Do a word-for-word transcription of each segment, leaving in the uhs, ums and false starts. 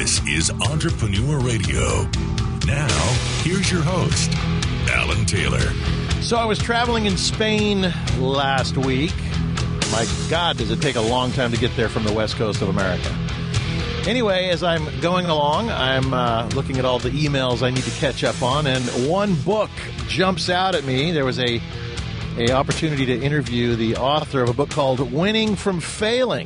This is Entrepreneur Radio. Now, here's your host, Alan Taylor. So I was traveling in Spain last week. My God, does it take a long time to get there from the west coast of America. Anyway, as I'm going along, I'm uh, looking at all the emails I need to catch up on, and one book jumps out at me. There was a, a opportunity to interview the author of a book called Winning from Failing.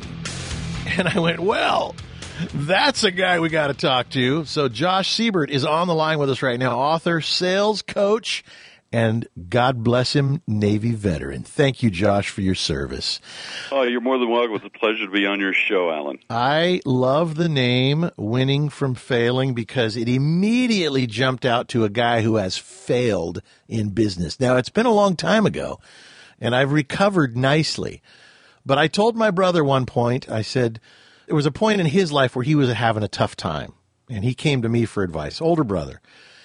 And I went, well, that's a guy we got to talk to. So Josh Siebert is on the line with us right now, author, sales coach, and God bless him, Navy veteran. Thank you, Josh, for your service. Oh, you're more than welcome. It's a pleasure to be on your show, Alan. I love the name Winning from Failing because it immediately jumped out to a guy who has failed in business. Now, it's been a long time ago, and I've recovered nicely. But I told my brother one point, I said, there was a point in his life where he was having a tough time, and he came to me for advice, older brother.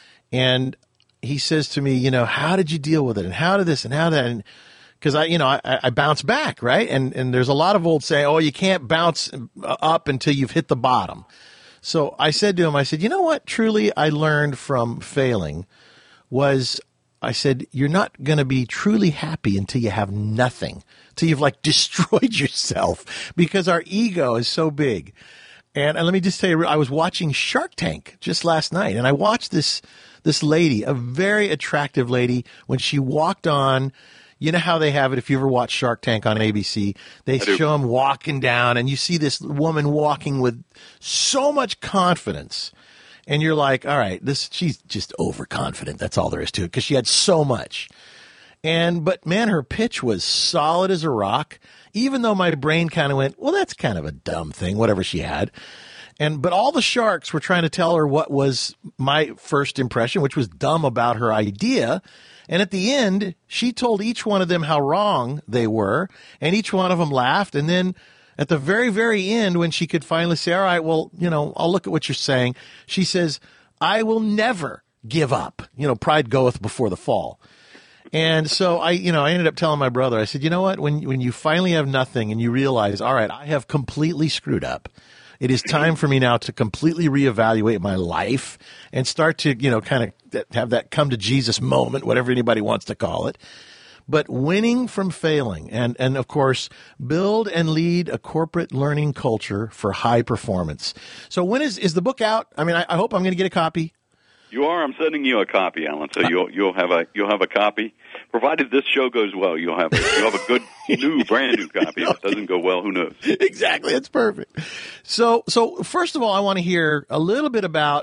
And he says to me, you know, how did you deal with it? And how did this and how that? And because I, you know, I, I bounce back, right? And and there's a lot of old saying, oh, you can't bounce up until you've hit the bottom. So I said to him, I said, you know what? Truly, I learned from failing was, I said, you're not going to be truly happy until you have nothing, until you've like destroyed yourself, because our ego is so big. And, and let me just tell you, I was watching Shark Tank just last night, and I watched this this lady, a very attractive lady, when she walked on. You know how they have it, if you ever watch Shark Tank on A B C, they show them walking down, and you see this woman walking with so much confidence. And you're like, all right, this she's just overconfident. That's all there is to it, because she had so much. And but, man, her pitch was solid as a rock, even though my brain kind of went, well, that's kind of a dumb thing, whatever she had. And but all the sharks were trying to tell her what was my first impression, which was dumb about her idea. And at the end, she told each one of them how wrong they were, and each one of them laughed. And then at the very, very end, when she could finally say, all right, well, you know, I'll look at what you're saying, she says, I will never give up. You know, pride goeth before the fall. And so I, you know, I ended up telling my brother, I said, you know what, when when you finally have nothing and you realize, all right, I have completely screwed up. It is time for me now to completely reevaluate my life and start to, you know, kind of have that come to Jesus moment, whatever anybody wants to call it. But winning from failing and, and of course, build and lead a corporate learning culture for high performance. So when is, is the book out? I mean, I, I hope I'm going to get a copy. You are. I'm sending you a copy, Alan. So you'll you'll have a you'll have a copy. Provided this show goes well, you'll have a, you'll have a good new brand new copy. If it doesn't go well, who knows? Exactly. That's perfect. So so first of all, I want to hear a little bit about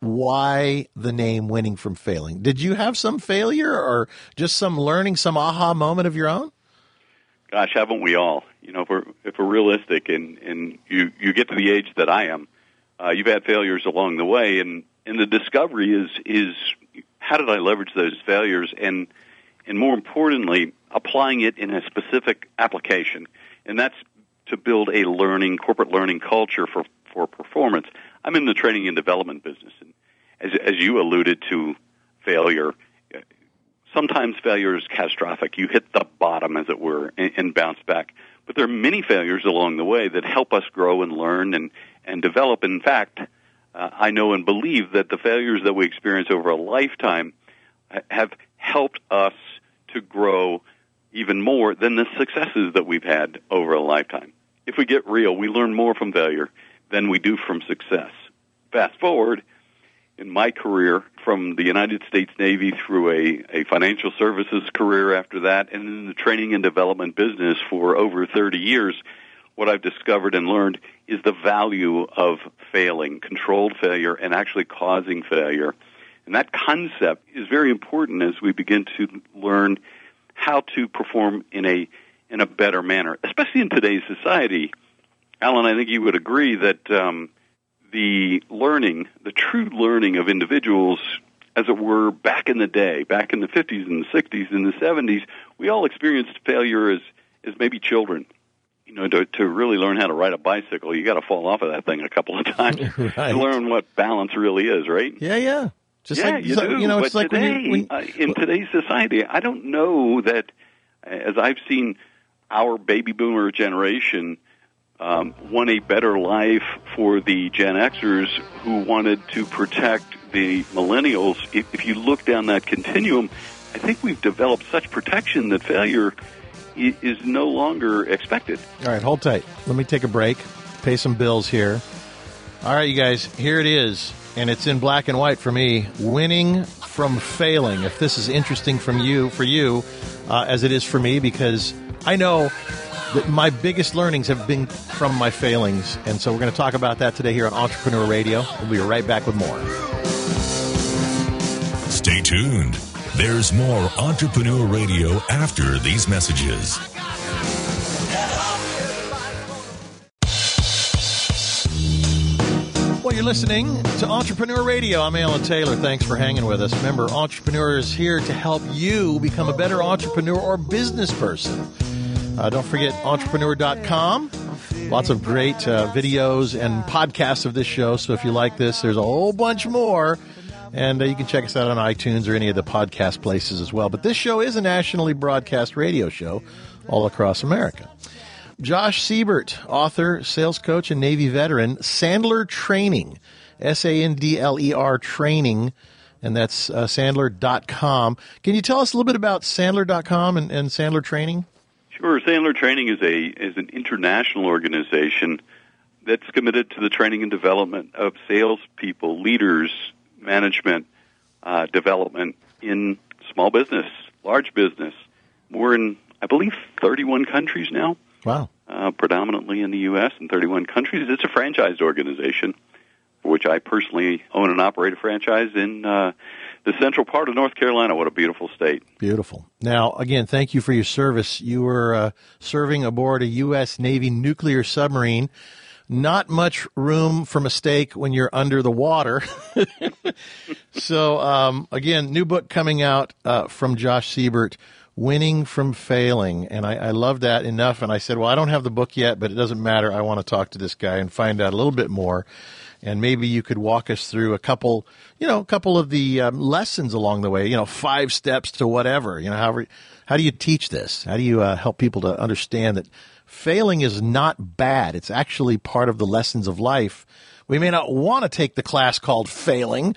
why the name Winning from Failing. Did you have some failure or just some learning, some aha moment of your own? Gosh, haven't we all? You know, if we're if we're realistic and and you you get to the age that I am, uh, you've had failures along the way, and and the discovery is is how did I leverage those failures, and and more importantly, applying it in a specific application, and that's to build a learning corporate learning culture for for performance. I'm in the training and development business, and as as you alluded to, failure. Sometimes failure is catastrophic. You hit the bottom, as it were, and, and bounce back. But there are many failures along the way that help us grow and learn and and develop. In fact, Uh, I know and believe that the failures that we experience over a lifetime have helped us to grow even more than the successes that we've had over a lifetime. If we get real, we learn more from failure than we do from success. Fast forward, in my career, from the United States Navy through a, a financial services career after that, and in the training and development business for over thirty years, what I've discovered and learned is the value of failing, controlled failure, and actually causing failure. And that concept is very important as we begin to learn how to perform in a in a better manner, especially in today's society. Alan, I think you would agree that um, the learning, the true learning of individuals, as it were, back in the day, back in the fifties and the sixties and the seventies, we all experienced failure as, as maybe children. You know, to, to really learn how to ride a bicycle, you got to fall off of that thing a couple of times right. to learn what balance really is, right? Yeah, yeah. Just yeah, like you so, do. You know, but it's like today, when you, when, uh, in today's society, I don't know that, as I've seen our baby boomer generation um, want a better life for the Gen Xers who wanted to protect the millennials. If, if you look down that continuum, I think we've developed such protection that failure i- is no longer expected. All right, hold tight. Let me take a break, pay some bills here. All right, you guys, here it is, and it's in black and white for me. Winning from failing. If this is interesting from you, for you, uh, as it is for me, because I know that my biggest learnings have been from my failings, and so we're going to talk about that today here on Entrepreneur Radio. We'll be right back with more. Stay tuned. There's more Entrepreneur Radio after these messages. Well, you're listening to Entrepreneur Radio. I'm Alan Taylor. Thanks for hanging with us. Remember, Entrepreneur is here to help you become a better entrepreneur or business person. Uh, don't forget entrepreneur dot com. Lots of great uh, videos and podcasts of this show. So if you like this, there's a whole bunch more. And uh, you can check us out on iTunes or any of the podcast places as well. But this show is a nationally broadcast radio show all across America. Josh Siebert, author, sales coach, and Navy veteran, Sandler Training, S A N D L E R Training, and that's uh, Sandler dot com. Can you tell us a little bit about Sandler dot com and, and Sandler Training? Sure. Sandler Training is a is an international organization that's committed to the training and development of salespeople, leaders, management, uh, development in small business, large business. We're in, I believe, thirty-one countries now. Wow. Uh, predominantly in the U S and thirty-one countries. It's a franchised organization, for which I personally own and operate a franchise in uh, the central part of North Carolina. What a beautiful state. Beautiful. Now, again, thank you for your service. You were uh, serving aboard a U S Navy nuclear submarine. Not much room for mistake when you're under the water. So, um, again, new book coming out uh, from Josh Siebert, Winning from Failing. And I, I love that enough. And I said, well, I don't have the book yet, but it doesn't matter. I want to talk to this guy and find out a little bit more. And maybe you could walk us through a couple, you know, a couple of the um, lessons along the way, you know, five steps to whatever, you know, however, how do you teach this? How do you uh, help people to understand that failing is not bad? It's actually part of the lessons of life. We may not want to take the class called failing,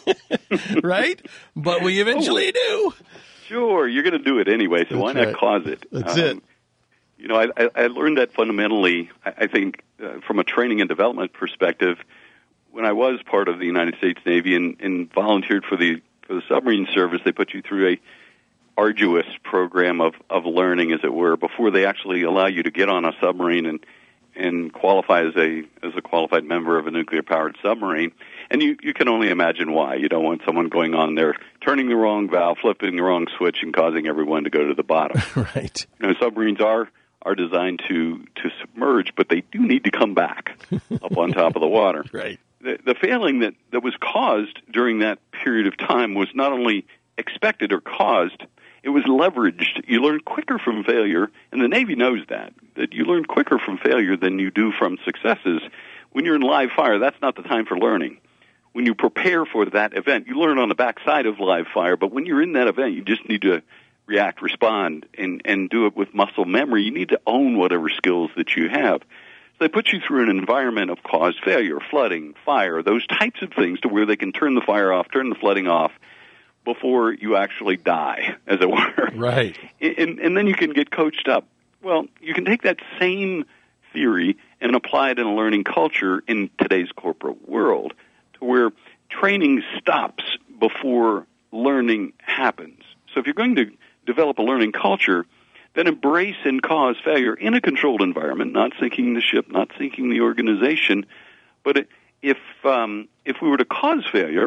right? But we eventually do. Sure, you're going to do it anyway, so That's why not right. cause it? That's um, it. You know, I, I, I learned that fundamentally, I, I think, uh, from a training and development perspective, when I was part of the United States Navy and, and volunteered for the for the submarine service. They put you through a arduous program of, of learning, as it were, before they actually allow you to get on a submarine and and qualify as a as a qualified member of a nuclear-powered submarine. And you, you can only imagine why. You don't want someone going on there, turning the wrong valve, flipping the wrong switch, and causing everyone to go to the bottom. Right. You know, submarines are are designed to, to submerge, but they do need to come back up on top of the water. Right. The, the failing that, that was caused during that period of time was not only expected or caused, it was leveraged. You learn quicker from failure, and the Navy knows that, that you learn quicker from failure than you do from successes. When you're in live fire, that's not the time for learning. When you prepare for that event, you learn on the backside of live fire, but when you're in that event, you just need to react, respond, and, and do it with muscle memory. You need to own whatever skills that you have. So they put you through an environment of caused failure, flooding, fire, those types of things, to where they can turn the fire off, turn the flooding off, before you actually die, as it were. Right. And, and then you can get coached up. Well, you can take that same theory and apply it in a learning culture in today's corporate world, to where training stops before learning happens. So if you're going to develop a learning culture, then embrace and cause failure in a controlled environment, not sinking the ship, not sinking the organization. But if um, if we were to cause failure,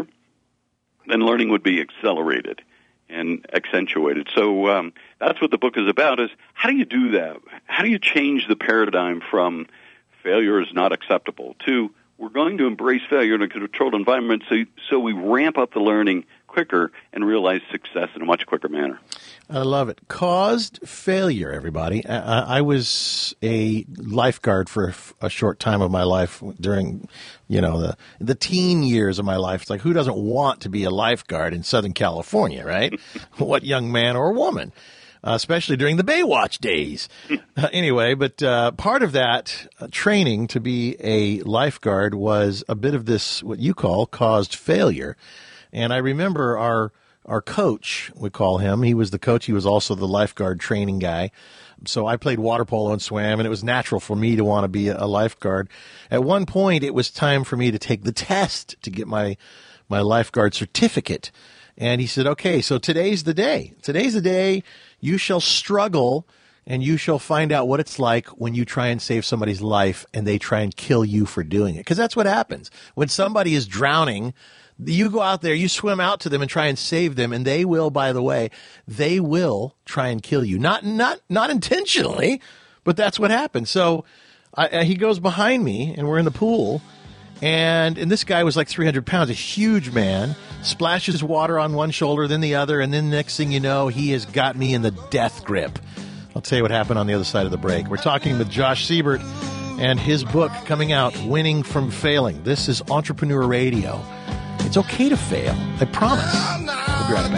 then learning would be accelerated and accentuated. So um, that's what the book is about, is how do you do that? How do you change the paradigm from failure is not acceptable to we're going to embrace failure in a controlled environment so, so we ramp up the learning quicker and realize success in a much quicker manner. I love it. Caused failure, everybody. I, I was a lifeguard for a short time of my life during, you know, the the teen years of my life. It's like, who doesn't want to be a lifeguard in Southern California, right? What young man or woman? uh, especially during the Baywatch days. uh, anyway, but uh, part of that uh, training to be a lifeguard was a bit of this, what you call, caused failure. And I remember our our coach, we call him, he was the coach, he was also the lifeguard training guy. So I played water polo and swam, and it was natural for me to want to be a lifeguard. At one point, it was time for me to take the test to get my my lifeguard certificate. And he said, okay, so today's the day. Today's the day you shall struggle, and you shall find out what it's like when you try and save somebody's life and they try and kill you for doing it. Because that's what happens. When somebody is drowning, you go out there, you swim out to them and try and save them, and they will, by the way, they will try and kill you. Not not not intentionally, but that's what happens. So I, he goes behind me, and we're in the pool, and and this guy was like three hundred pounds, a huge man, splashes water on one shoulder, then the other, and then next thing you know, he has got me in the death grip. I'll tell you what happened on the other side of the break. We're talking with Josh Siebert and his book coming out, Winning from Failing. This is Entrepreneur Radio. It's okay to fail. I promise. We'll be right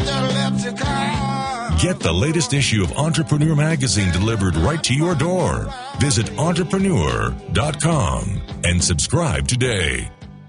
back. Get the latest issue of Entrepreneur Magazine delivered right to your door. Visit entrepreneur dot com and subscribe today.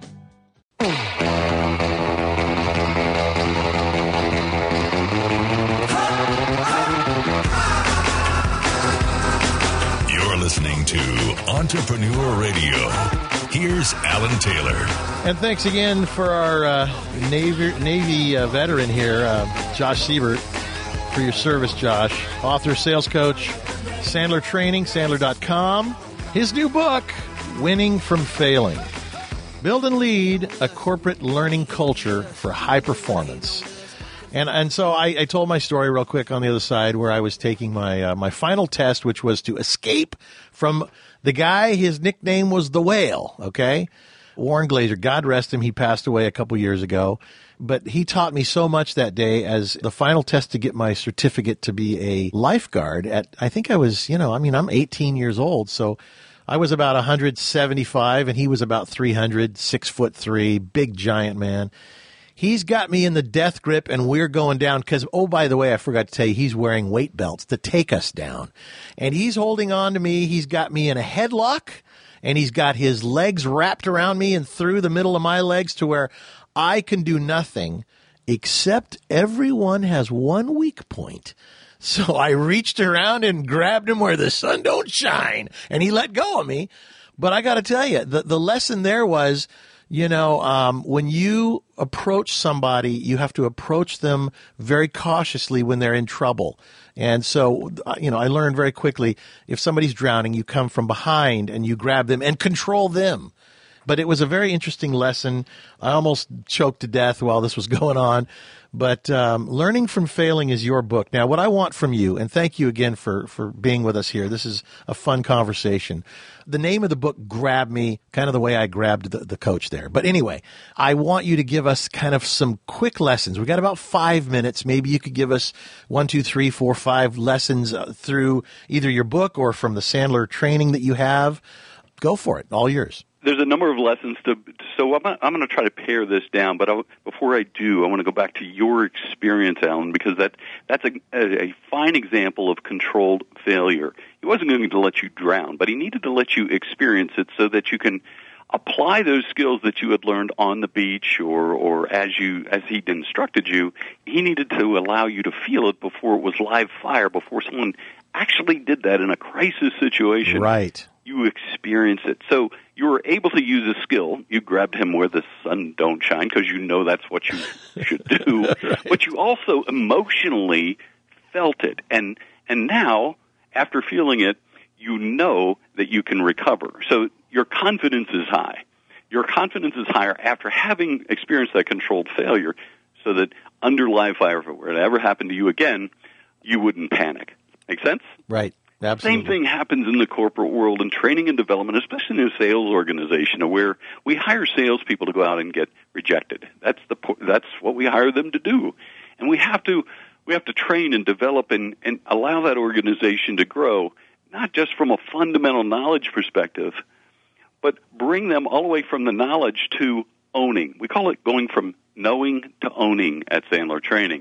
You're listening to Entrepreneur Radio. Here's Alan Taylor. And thanks again for our uh, Navy, Navy uh, veteran here, uh, Josh Siebert, for your service, Josh. Author, sales coach, Sandler Training, Sandler dot com. His new book, Winning from Failing. Build and lead a corporate learning culture for high performance. And and so I, I told my story real quick on the other side where I was taking my uh, my final test, which was to escape from the guy. His nickname was the Whale, okay? Warren Glazer, God rest him, he passed away a couple years ago. But he taught me so much that day as the final test to get my certificate to be a lifeguard at, I think I was, you know, I mean, I'm eighteen years old, so I was about one seventy-five and he was about three hundred, six foot three, big giant man. He's got me in the death grip, and we're going down because, oh, by the way, I forgot to tell you, he's wearing weight belts to take us down. And he's holding on to me. He's got me in a headlock, and he's got his legs wrapped around me and through the middle of my legs to where I can do nothing except everyone has one weak point. So I reached around and grabbed him where the sun don't shine, and he let go of me. But I got to tell you, the, the lesson there was, you know, um, when you approach somebody, you have to approach them very cautiously when they're in trouble. And so, you know, I learned very quickly, if somebody's drowning, you come from behind and you grab them and control them. But it was a very interesting lesson. I almost choked to death while this was going on. But um, Learning from Failing is your book. Now, what I want from you, and thank you again for, for being with us here. This is a fun conversation. The name of the book grabbed me kind of the way I grabbed the, the coach there. But anyway, I want you to give us kind of some quick lessons. We've got about five minutes. Maybe you could give us one, two, three, four, five lessons uh, through either your book or from the Sandler training that you have. Go for it. All yours. There's a number of lessons to, so I'm, I'm going to try to pare this down, but I, before I do, I want to go back to your experience, Alan, because that, that's a, a fine example of controlled failure. He wasn't going to let you drown, but he needed to let you experience it so that you can apply those skills that you had learned on the beach or, or as you, as he'd instructed you. He needed to allow you to feel it before it was live fire, before someone actually did that in a crisis situation. Right. You experience it. So you were able to use a skill. You grabbed him where the sun don't shine because you know that's what you should do. Right. But you also emotionally felt it. And and now, after feeling it, you know that you can recover. So your confidence is high. Your confidence is higher after having experienced that controlled failure so that under live fire, if it were to ever happen to you again, you wouldn't panic. Make sense? Right. Absolutely. Same thing happens in the corporate world in training and development, especially in a sales organization where we hire salespeople to go out and get rejected. That's the that's what we hire them to do, and we have to we have to train and develop and, and allow that organization to grow, not just from a fundamental knowledge perspective, but bring them all the way from the knowledge to owning. We call it going from knowing to owning at Sandler Training.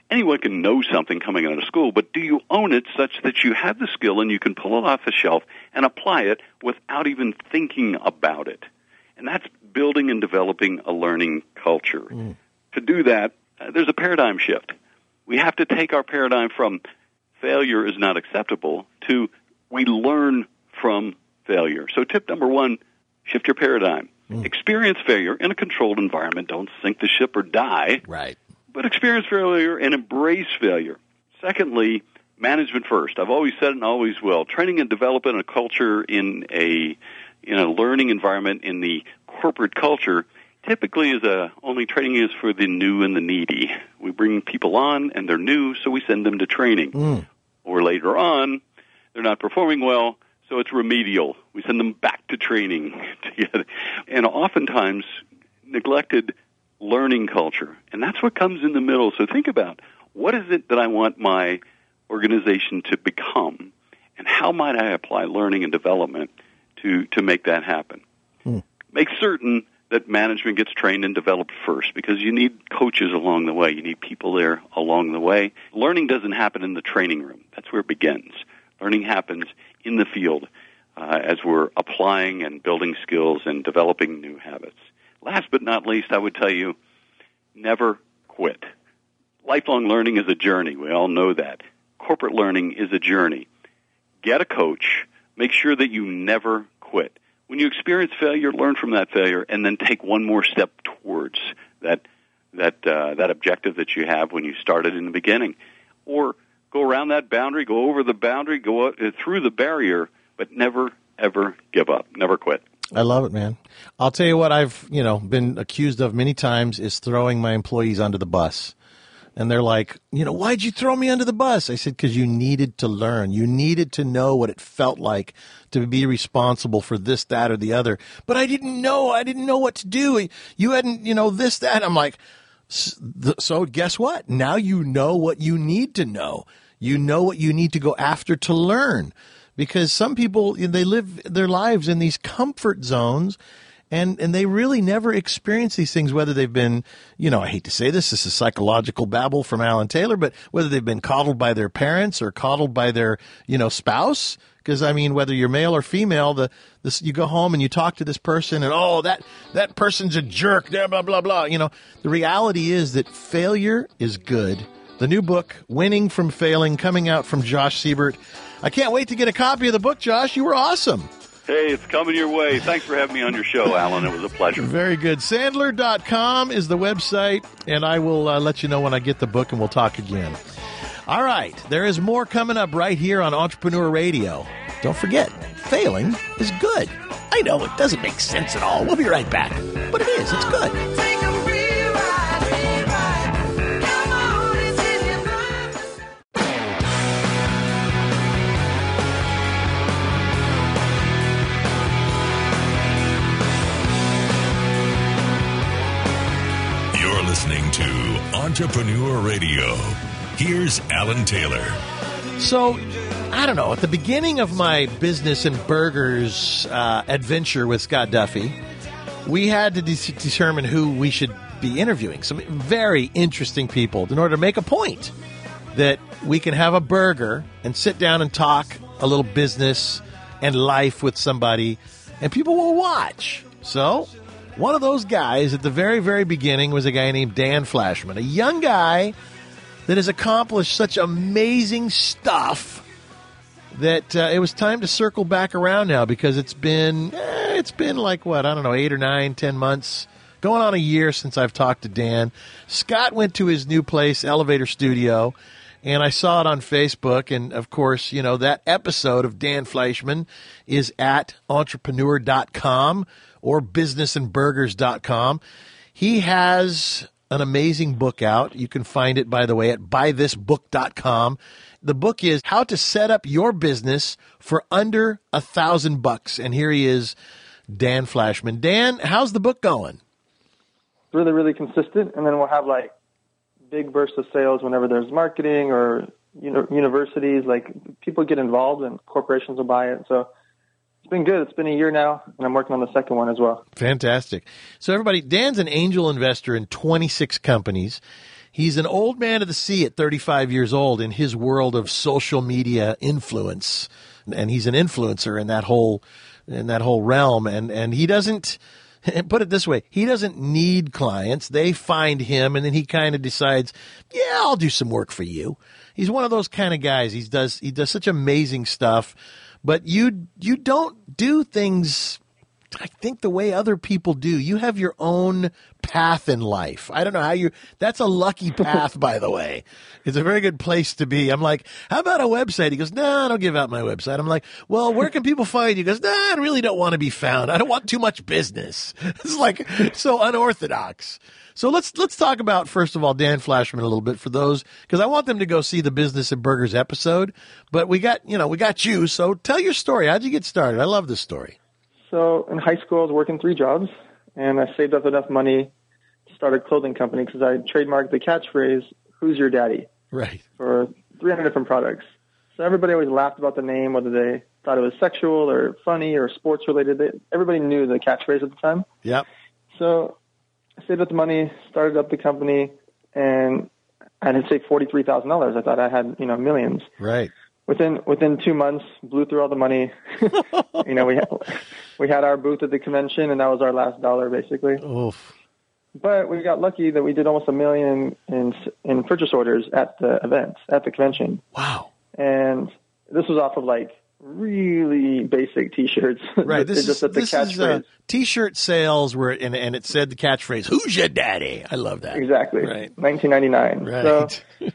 anyone can know something coming out of school, but do you own it such that you have the skill and you can pull it off the shelf and apply it without even thinking about it? And that's building and developing a learning culture. Mm. To do that, uh, there's a paradigm shift. We have to take our paradigm from failure is not acceptable to we learn from failure. So tip number one, shift your paradigm. Mm. Experience failure in a controlled environment. Don't sink the ship or die. Right. But experience failure and embrace failure. Secondly, management first. I've always said it and always will. Training and development a culture in a in a learning environment in the corporate culture typically is a only training is for the new and the needy. We bring people on and they're new, so we send them to training. Mm. Or later on, they're not performing well, so it's remedial. We send them back to training together. And oftentimes neglected learning culture. And that's what comes in the middle. So think about, what is it that I want my organization to become, and how might I apply learning and development to, to make that happen? Hmm. Make certain that management gets trained and developed first, because you need coaches along the way. You need people there along the way. Learning doesn't happen in the training room. That's where it begins. Learning happens in the field uh, as we're applying and building skills and developing new habits. Last but not least, I would tell you, never quit. Lifelong learning is a journey. We all know that. Corporate learning is a journey. Get a coach. Make sure that you never quit. When you experience failure, learn from that failure, and then take one more step towards that that uh, that objective that you have when you started in the beginning. Or go around that boundary, go over the boundary, go out, uh, through the barrier, but never, ever give up. Never quit. I love it, man. I'll tell you what I've, you know, been accused of many times is throwing my employees under the bus. And they're like, you know, why'd you throw me under the bus? I said, because you needed to learn. You needed to know what it felt like to be responsible for this, that, or the other. But I didn't know. I didn't know what to do. You hadn't, you know, this, that. I'm like, so guess what? Now you know what you need to know. You know what you need to go after to learn. Because some people, they live their lives in these comfort zones, and, and they really never experience these things, whether they've been, you know, I hate to say this, this is psychological babble from Alan Taylor, but whether they've been coddled by their parents or coddled by their, you know, spouse. Because, I mean, whether you're male or female, the this you go home and you talk to this person and, oh, that, that person's a jerk, blah, blah, blah, blah. You know, the reality is that failure is good. The new book, Winning from Failing, coming out from Josh Siebert. I can't wait to get a copy of the book, Josh. You were awesome. Hey, it's coming your way. Thanks for having me on your show, Alan. It was a pleasure. Very good. Sandler dot com is the website, and I will uh, let you know when I get the book, and we'll talk again. All right. There is more coming up right here on Entrepreneur Radio. Don't forget, failing is good. I know, it doesn't make sense at all. We'll be right back. But it is. It's good. Listening to Entrepreneur Radio. Here's Alan Taylor. So, I don't know, at the beginning of my business and burgers uh, adventure with Scott Duffy, we had to de- determine who we should be interviewing. Some very interesting people in order to make a point that we can have a burger and sit down and talk a little business and life with somebody, and people will watch. So, one of those guys at the very, very beginning was a guy named Dan Flashman, a young guy that has accomplished such amazing stuff that uh, it was time to circle back around now, because it's been, eh, it's been like, what, I don't know, eight or nine, ten months, going on a year since I've talked to Dan. Scott went to his new place, Elevator Studio, and I saw it on Facebook. And, of course, you know, that episode of Dan Flashman is at entrepreneur dot com. or business and burgers dot com. He has an amazing book out. You can find it, by the way, at buy this book dot com. The book is How to Set Up Your Business for Under a Thousand Bucks. And here he is, Dan Flashman. Dan, how's the book going? Really, really consistent. And then we'll have like big bursts of sales whenever there's marketing or you know, universities. Like people get involved and corporations will buy it. So it's been good. It's been a year now, and I'm working on the second one as well. Fantastic. So everybody, Dan's an angel investor in twenty-six companies. He's an old man of the sea at thirty-five years old in his world of social media influence. And he's an influencer in that whole, in that whole realm. And, and he doesn't, put it this way, he doesn't need clients. They find him and then he kind of decides, yeah, I'll do some work for you. He's one of those kind of guys. He does, he does such amazing stuff, but you, you don't do things, I think, the way other people do. You have your own path in life. I don't know how you, that's a lucky path, by the way. It's a very good place to be. I'm like, how about a website? He goes, no, nah, I don't give out my website. I'm like, well, where can people find you? He goes, nah, I really don't want to be found. I don't want too much business. It's like so unorthodox. So let's, let's talk about, first of all, Dan Flashman a little bit for those, because I want them to go see the Business and Burgers episode, but we got, you know, we got you. So tell your story. How'd you get started? I love this story. So in high school, I was working three jobs, and I saved up enough money to start a clothing company because I trademarked the catchphrase, "Who's your daddy?" Right. For three hundred different products. So everybody always laughed about the name, whether they thought it was sexual or funny or sports related. They, everybody knew the catchphrase at the time. Yep. So I saved up the money, started up the company, and I had saved forty-three thousand dollars. I thought I had, you know, millions. Right. Within within two months, blew through all the money. you know, we had, we had our booth at the convention, and that was our last dollar, basically. Oof. But we got lucky that we did almost a million in in purchase orders at the event, at the convention. Wow. And this was off of like really basic T-shirts. Right. This just is, the this is uh, T-shirt sales where, and, and it said the catchphrase, "Who's your daddy?" I love that. Exactly. Right. nineteen ninety-nine. Right. So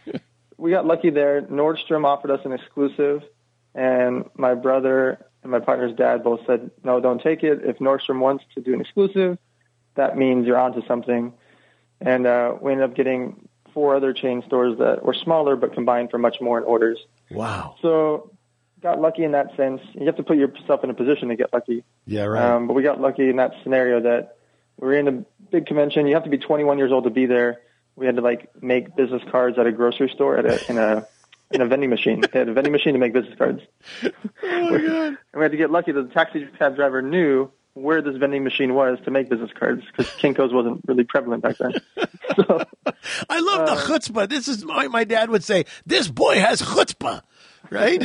we got lucky there. Nordstrom offered us an exclusive, and my brother and my partner's dad both said, no, don't take it. If Nordstrom wants to do an exclusive, that means you're onto something. And uh, we ended up getting four other chain stores that were smaller but combined for much more in orders. Wow. So got lucky in that sense. You have to put yourself in a position to get lucky. Yeah, right. Um, but we got lucky in that scenario that we were in a big convention. You have to be twenty-one years old to be there. We had to like make business cards at a grocery store at a in a in a vending machine. They had a vending machine to make business cards. Oh my God! And we had to get lucky that the taxi cab driver knew where this vending machine was to make business cards because Kinko's wasn't really prevalent back then. So, I love uh, the chutzpah. This is my my dad would say, "This boy has chutzpah," right?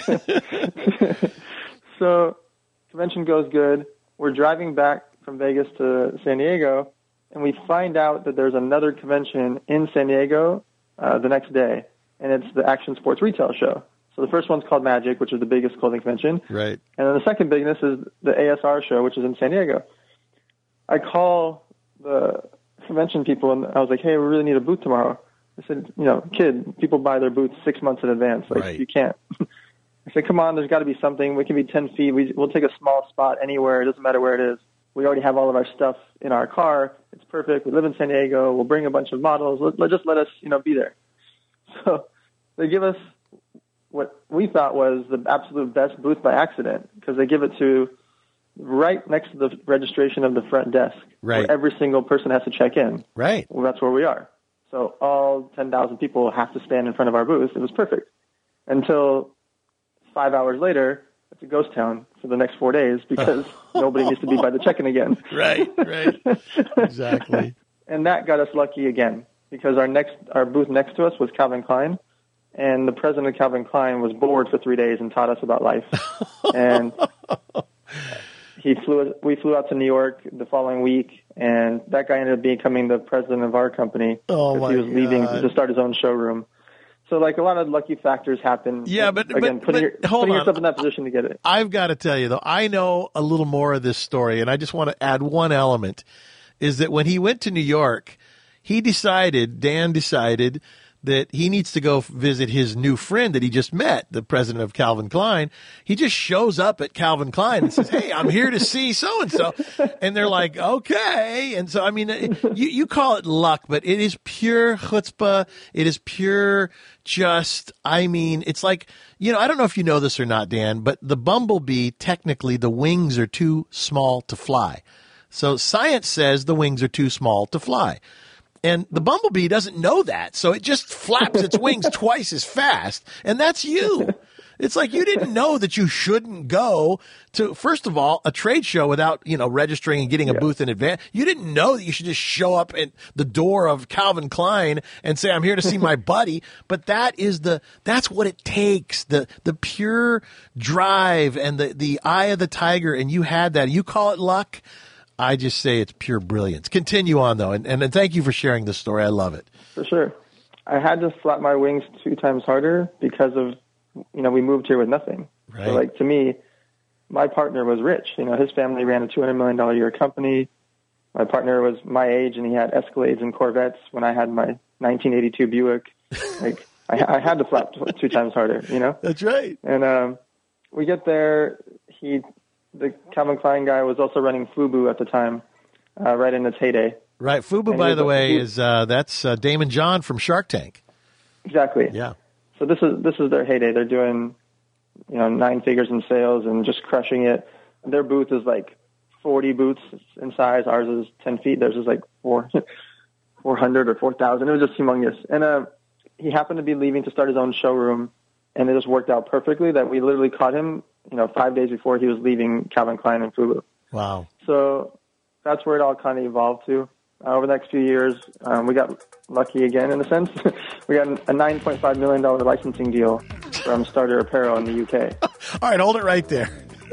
So, convention goes good. We're driving back from Vegas to San Diego. And we find out that there's another convention in San Diego uh, the next day, and it's the Action Sports Retail Show. So the first one's called Magic, which is the biggest clothing convention. Right. And then the second biggest is the A S R show, which is in San Diego. I call the convention people, and I was like, hey, we really need a booth tomorrow. I said, you know, kid, people buy their booths six months in advance. Like, right. You can't. I said, come on, there's got to be something. We can be ten feet. We, we'll take a small spot anywhere. It doesn't matter where it is. We already have all of our stuff in our car. It's perfect. We live in San Diego. We'll bring a bunch of models. Let, let, just let us, you know, be there. So they give us what we thought was the absolute best booth by accident because they give it to right next to the registration of the front desk. Right. Where every single person has to check in. Right. Well, that's where we are. So all ten thousand people have to stand in front of our booth. It was perfect. Until five hours later, it's a ghost town for the next four days because nobody needs to be by the check-in again. Right, right. Exactly. And that got us lucky again because our next our booth next to us was Calvin Klein, and the president of Calvin Klein was bored for three days and taught us about life. And he flew. We flew out to New York the following week, and that guy ended up becoming the president of our company oh because my he was God. leaving to start his own showroom. So, like, a lot of lucky factors happen. Yeah, but again, but, putting, but your, hold putting on. yourself in that position to get it. I've got to tell you, though, I know a little more of this story, and I just want to add one element, is that when he went to New York, he decided, Dan decided, that he needs to go visit his new friend that he just met, the president of Calvin Klein. He just shows up at Calvin Klein and says, hey, I'm here to see so-and-so. And they're like, okay. And so, I mean, you, you call it luck, but it is pure chutzpah. It is pure just, I mean, it's like, you know, I don't know if you know this or not, Dan, but the bumblebee, technically, the wings are too small to fly. So science says the wings are too small to fly. And the bumblebee doesn't know that, so it just flaps its wings twice as fast, and that's you. It's like you didn't know that you shouldn't go to, first of all, a trade show without, you know, registering and getting a Yeah. booth in advance. You didn't know that you should just show up at the door of Calvin Klein and say, I'm here to see my buddy. But that is the, that's what it takes. The, the pure drive and the, the eye of the tiger. And you had that. You call it luck. I just say it's pure brilliance. Continue on though. And, and, and thank you for sharing this story. I love it. For sure. I had to flap my wings two times harder because of, you know, we moved here with nothing. Right. So, like, to me, my partner was rich. You know, his family ran a two hundred million dollars a year company. My partner was my age, and he had Escalades and Corvettes when I had my nineteen eighty-two Buick. Like, I, I had to flap two times harder, you know? That's right. And um, we get there. He, the Calvin Klein guy, was also running FUBU at the time, uh, right in its heyday. Right. FUBU, And by he the was- way, he- is uh, that's uh, Damon John from Shark Tank. Exactly. Yeah. So this is this is their heyday. They're doing, you know, nine figures in sales and just crushing it. Their booth is like forty booths in size. Ours is ten feet. Theirs is like four, four hundred or four thousand. It was just humongous. And uh, he happened to be leaving to start his own showroom, and it just worked out perfectly that we literally caught him, you know, five days before he was leaving Calvin Klein and FUBU. Wow. So that's where it all kind of evolved to. Uh, over the next few years, um, we got lucky again in a sense. We got a nine point five million dollars licensing deal from Starter Apparel in the U K. All right, hold it right there.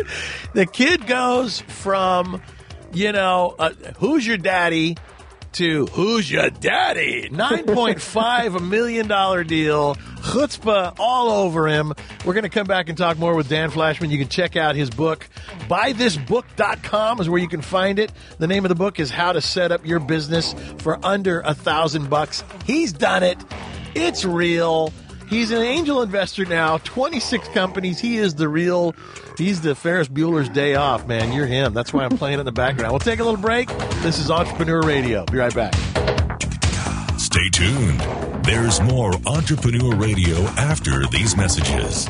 The kid goes from, you know, uh, who's your daddy to who's your daddy? nine point five, a million dollar deal. Chutzpah all over him. We're going to come back and talk more with Dan Flashman. You can check out his book. buy this book dot com is where you can find it. The name of the book is How to Set Up Your Business for Under a Thousand Bucks. He's done it. It's real. He's an angel investor now, twenty-six companies. He is the real, he's the Ferris Bueller's Day Off, man. You're him. That's why I'm playing it in the background. We'll take a little break. This is Entrepreneur Radio. Be right back. Stay tuned. There's more Entrepreneur Radio after these messages.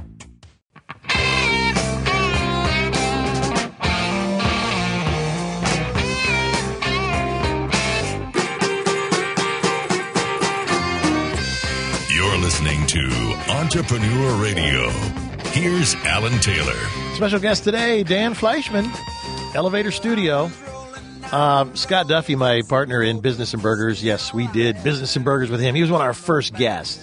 You're listening to Entrepreneur Radio. Here's Alan Taylor. Special guest today, Dan Fleischman, Elevator Studio. Um, Scott Duffy, my partner in Business and Burgers. Yes, we did Business and Burgers with him. He was one of our first guests.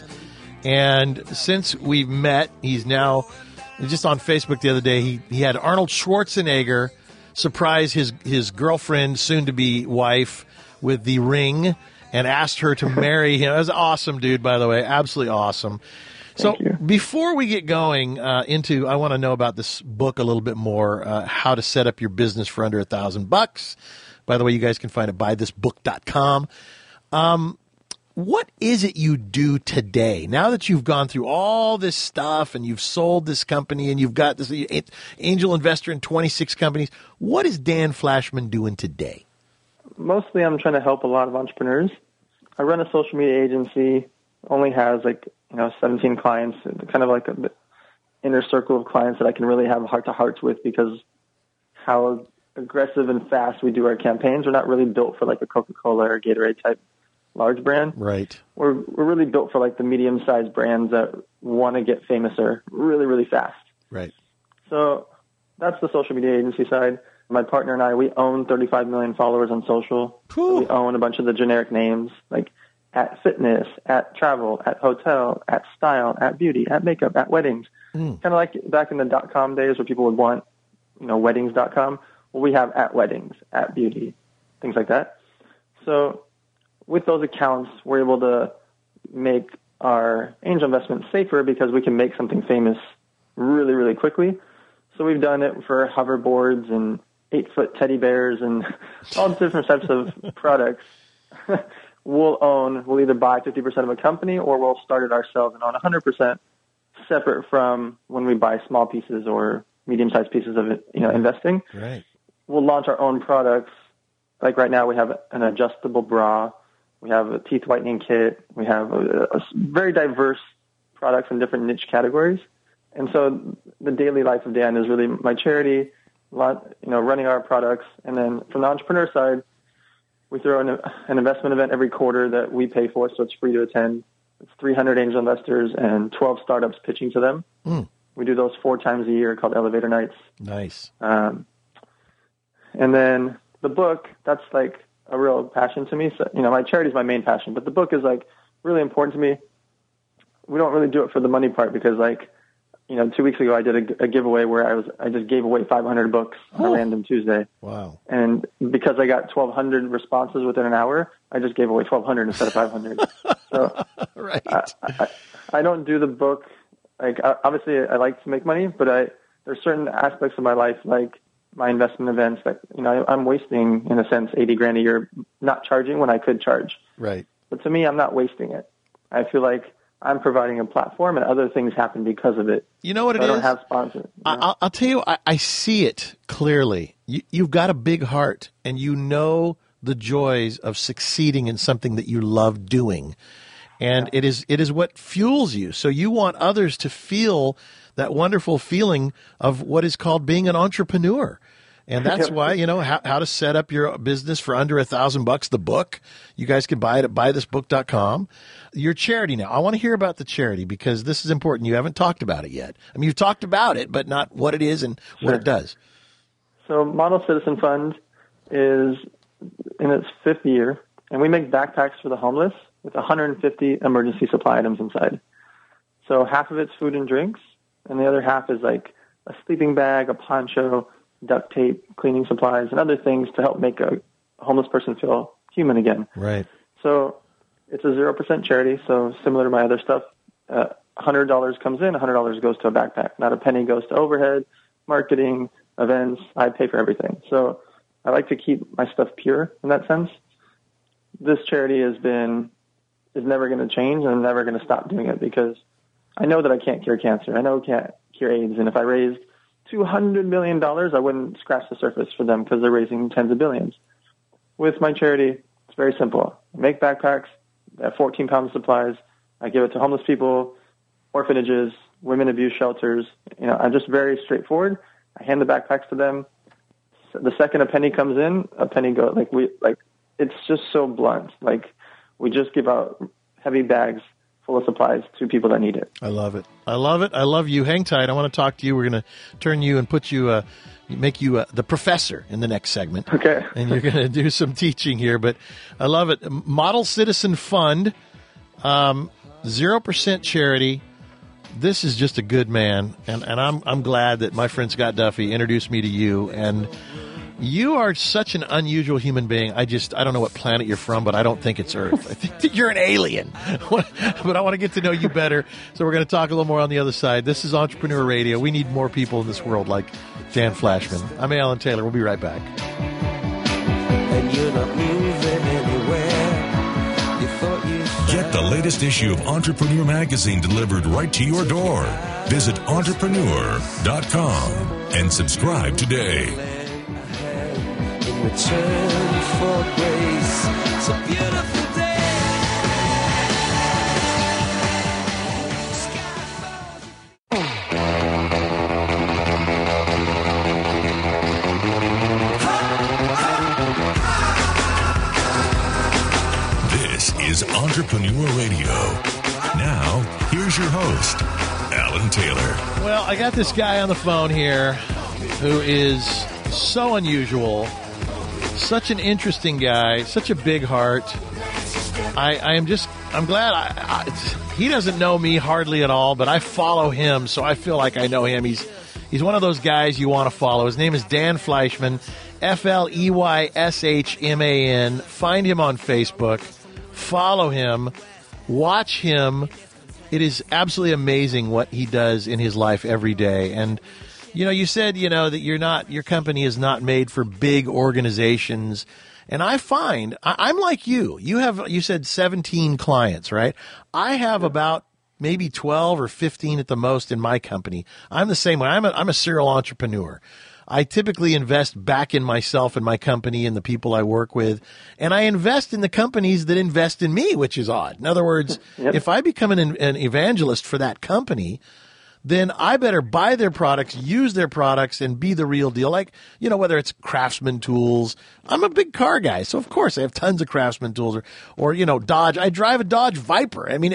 And since we've met, he's now, just on Facebook the other day, he, he had Arnold Schwarzenegger surprise his, his girlfriend, soon-to-be wife, with the ring and asked her to marry him. That was awesome, dude, by the way. Absolutely awesome. So Thank you. before we get going uh, into, I want to know about this book a little bit more, uh, How to Set Up Your Business for Under a Thousand Bucks. By the way, you guys can find it buy this book dot com. Um, what is it you do today? Now that you've gone through all this stuff and you've sold this company and you've got this angel investor in twenty-six companies, what is Dan Flashman doing today? Mostly I'm trying to help a lot of entrepreneurs. I run a social media agency, only has like, you know, seventeen clients, kind of like an inner circle of clients that I can really have heart-to-hearts with because how aggressive and fast we do our campaigns. We're not really built for like a Coca-Cola or Gatorade type large brand. Right. We're we're really built for like the medium-sized brands that want to get famouser really, really fast. Right. So that's the social media agency side. My partner and I, we own thirty-five million followers on social. Cool. We own a bunch of the generic names like at fitness, at travel, at hotel, at style, at beauty, at makeup, at weddings. Mm. Kind of like back in the dot-com days where people would want, you know, weddings dot com. Well, we have at weddings, at beauty, things like that. So with those accounts, we're able to make our angel investments safer because we can make something famous really, really quickly. So we've done it for hoverboards and eight-foot teddy bears and all different types of products. We'll own, we'll either buy fifty percent of a company or we'll start it ourselves and own one hundred percent separate from when we buy small pieces or medium-sized pieces of, you know, investing. Right. We'll launch our own products. Like right now we have an adjustable bra. We have a teeth whitening kit. We have a, a very diverse products in different niche categories. And so the daily life of Dan is really my charity, lot, you know, running our products. And then from the entrepreneur side, we throw an, an investment event every quarter that we pay for, so it's free to attend. It's three hundred angel investors and twelve startups pitching to them. Mm. We do those four times a year called Elevator Nights. Nice. Um, and then the book, that's like a real passion to me. So, you know, my charity is my main passion, but the book is like really important to me. We don't really do it for the money part because, like, you know, two weeks ago I did a, a giveaway where I was I just gave away five hundred books on oh. a random Tuesday. Wow! And because I got twelve hundred responses within an hour, I just gave away twelve hundred instead of five hundred. So right. I, I, I don't do the book like I, obviously I like to make money, but I there's certain aspects of my life like my investment events that you know I, I'm wasting in a sense eighty grand a year not charging when I could charge. Right. But to me, I'm not wasting it. I feel like I'm providing a platform, and other things happen because of it. You know what it I is? I don't have sponsors. You know? I'll, I'll tell you, I, I see it clearly. You, you've got a big heart, and you know the joys of succeeding in something that you love doing. And yeah. it is it is what fuels you. So you want others to feel that wonderful feeling of what is called being an entrepreneur. And that's why, you know, how, how to set up your business for under a thousand bucks, the book. You guys can buy it at buy this book dot com. Your charity now. I want to hear about the charity because this is important. You haven't talked about it yet. I mean, you've talked about it, but not what it is and sure. what it does. So Model Citizen Fund is in its fifth year, and we make backpacks for the homeless with one hundred fifty emergency supply items inside. So half of it's food and drinks, and the other half is like a sleeping bag, a poncho, duct tape, cleaning supplies, and other things to help make a homeless person feel human again. Right. So it's a zero percent charity, so similar to my other stuff. Uh, one hundred dollars comes in, one hundred dollars goes to a backpack. Not a penny goes to overhead, marketing, events. I pay for everything. So I like to keep my stuff pure in that sense. This charity has been, is never going to change, and I'm never going to stop doing it because I know that I can't cure cancer. I know I can't cure AIDS, and if I raised two hundred million dollars, I wouldn't scratch the surface for them because they're raising tens of billions. With my charity, it's very simple. I make backpacks, I have fourteen pounds of supplies. I give it to homeless people, orphanages, women abuse shelters. You know, I'm just very straightforward. I hand the backpacks to them. The second a penny comes in, a penny goes. Like we, like it's just so blunt. Like we just give out heavy bags full of supplies to people that need it. I love it. I love it. I love you. Hang tight. I want to talk to you. We're going to turn you and put you, uh, make you uh, the professor in the next segment. Okay. And you're going to do some teaching here. But I love it. Model Citizen Fund, um, zero percent charity. This is just a good man. And, and I'm, I'm glad that my friend Scott Duffy introduced me to you. And you are such an unusual human being. I just, I don't know what planet you're from, but I don't think it's Earth. I think that you're an alien. But I want to get to know you better. So we're going to talk a little more on the other side. This is Entrepreneur Radio. We need more people in this world like Dan Flashman. I'm Alan Taylor. We'll be right back. And you're not moving anywhere. You thought you Get the latest issue of Entrepreneur Magazine delivered right to your door. Visit entrepreneur dot com and subscribe today. Return for grace. It's a beautiful day. This is Entrepreneur Radio. Now, here's your host, Alan Taylor. Well, I got this guy on the phone here who is so unusual. Such an interesting guy, such a big heart. I, I am just, I'm glad I, I, he doesn't know me hardly at all, but I follow him, so I feel like I know him. He's he's one of those guys you want to follow. His name is Dan Fleyshman, F L E Y S H M A N. Find him on Facebook. Follow him. Watch him. It is absolutely amazing what he does in his life every day. And you know, you said, you know, that you're not, your company is not made for big organizations. And I find, I, I'm like you. You have, you said seventeen clients, right? I have about maybe twelve or fifteen at the most in my company. I'm the same way. I'm a, I'm a serial entrepreneur. I typically invest back in myself and my company and the people I work with. And I invest in the companies that invest in me, which is odd. In other words, yep. If I become an, an evangelist for that company, then I better buy their products, use their products, and be the real deal. Like, you know, whether it's Craftsman tools. I'm a big car guy, so of course I have tons of Craftsman tools. Or, or you know, Dodge. I drive a Dodge Viper. I mean, it,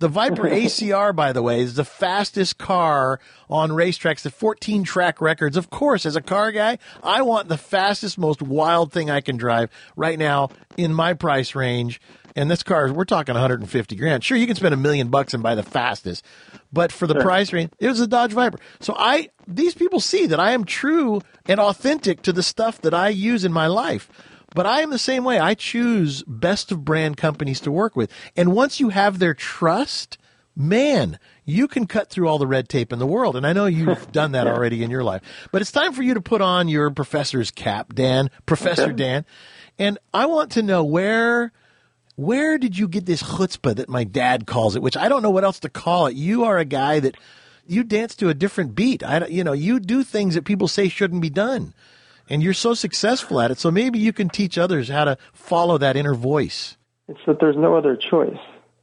The Viper A C R, by the way, is the fastest car on racetracks, the fourteen track records. Of course, as a car guy, I want the fastest, most wild thing I can drive right now in my price range. And this car, we're talking one hundred fifty grand. Sure, you can spend a million bucks and buy the fastest, but for the Sure. price range, it was a Dodge Viper. So I, these people see that I am true and authentic to the stuff that I use in my life. But I am the same way. I choose best of brand companies to work with. And once you have their trust, man, you can cut through all the red tape in the world. And I know you've done that Yeah. already in your life. But it's time for you to put on your professor's cap, Dan, Professor Okay. Dan. And I want to know where where did you get this chutzpah that my dad calls it, which I don't know what else to call it. You are a guy that you dance to a different beat. I, you know, you do things that people say shouldn't be done. And you're so successful at it, so maybe you can teach others how to follow that inner voice. It's that there's no other choice.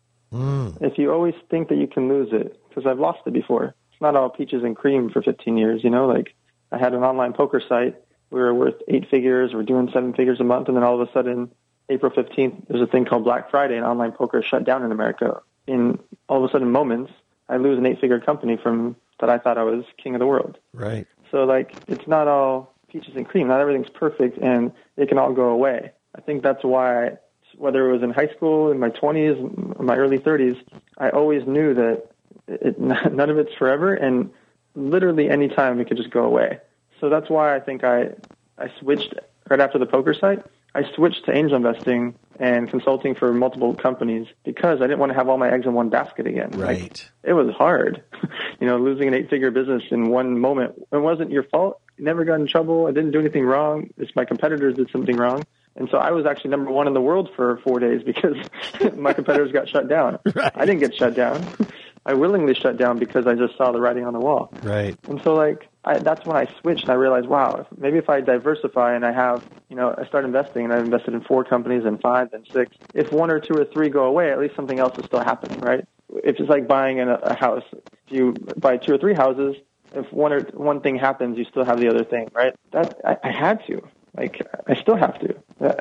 Mm. If you always think that you can lose it, because I've lost it before. It's not all peaches and cream for fifteen years, you know? Like, I had an online poker site. We were worth eight figures. We're doing seven figures a month. And then all of a sudden, April fifteenth, there's a thing called Black Friday, and online poker shut down in America. In all of a sudden moments, I lose an eight-figure company from that I thought I was king of the world. Right. So, like, it's not all peaches and cream. Not everything's perfect, and it can all go away. I think that's why, whether it was in high school, in my twenties, in my early thirties, I always knew that it, none of it's forever, and literally any time it could just go away. So that's why I think I, I switched right after the poker site. I switched to angel investing and consulting for multiple companies because I didn't want to have all my eggs in one basket again. Right. Like, it was hard. You know, losing an eight-figure business in one moment. It wasn't your fault. You never got in trouble. I didn't do anything wrong. It's my competitors did something wrong. And so I was actually number one in the world for four days because my competitors got shut down. Right. I didn't get shut down. I willingly shut down because I just saw the writing on the wall. Right. And so, like, I, that's when I switched and I realized, wow, if, maybe if I diversify and I have, you know, I start investing and I've invested in four companies and five and six. If one or two or three go away, at least something else is still happening, right? It's just like buying in a, a house. If you buy two or three houses, if one or one thing happens, you still have the other thing, right? That I, I had to. Like, I still have to.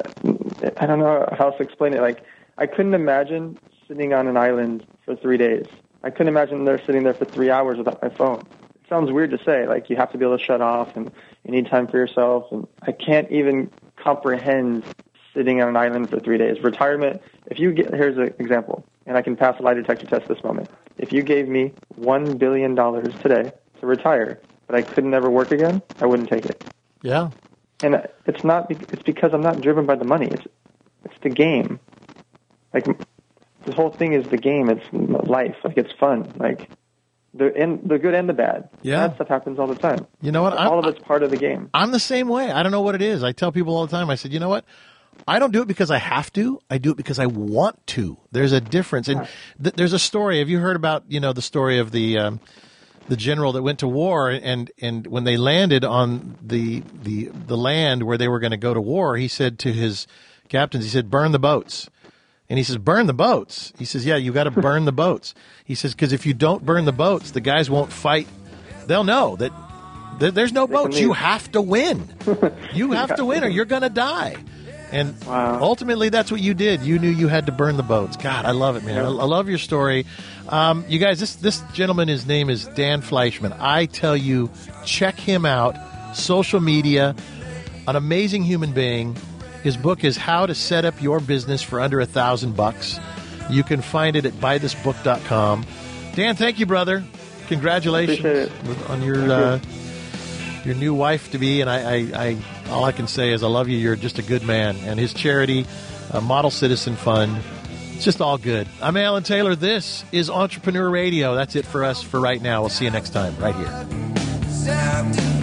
Uh, I don't know how else to explain it. Like, I couldn't imagine sitting on an island for three days. I couldn't imagine they're sitting there for three hours without my phone. It sounds weird to say. Like, you have to be able to shut off, and you need time for yourself. And I can't even comprehend sitting on an island for three days. Retirement, if you get, here's an example, and I can pass a lie detector test this moment. If you gave me one billion dollars today to retire, but I could never work again, I wouldn't take it. Yeah. And it's not. It's because I'm not driven by the money. It's it's the game. Like, the whole thing is the game. It's life. Like, it's fun. Like, the and the good and the bad. Yeah. That stuff happens all the time. You know what? All I'm, of it's part of the game. I'm the same way. I don't know what it is. I tell people all the time. I said, you know what? I don't do it because I have to. I do it because I want to. There's a difference. And th- there's a story. Have you heard about, you know, the story of the um, the general that went to war, and, and when they landed on the the the land where they were going to go to war, he said to his captains, he said, burn the boats. And he says, burn the boats. He says, yeah, you got to burn the boats. He says, because if you don't burn the boats, the guys won't fight. They'll know that th- there's no boats. leave. You have to win. You have to win or you're going to die. And Wow. ultimately, that's what you did. You knew you had to burn the boats. God, I love it, man. I, I love your story. Um, you guys, this this gentleman, his name is Dan Fleischman. I tell you, check him out. Social media, an amazing human being. His book is How to Set Up Your Business for Under a Thousand Bucks. You can find it at buy this book dot com. Dan, thank you, brother. Congratulations Appreciate it. with, on your Thank uh, your new wife to be. And I, I, I, all I can say is I love you. You're just a good man. And his charity, uh, Model Citizen Fund, it's just all good. I'm Alan Taylor. This is Entrepreneur Radio. That's it for us for right now. We'll see you next time right here. Sound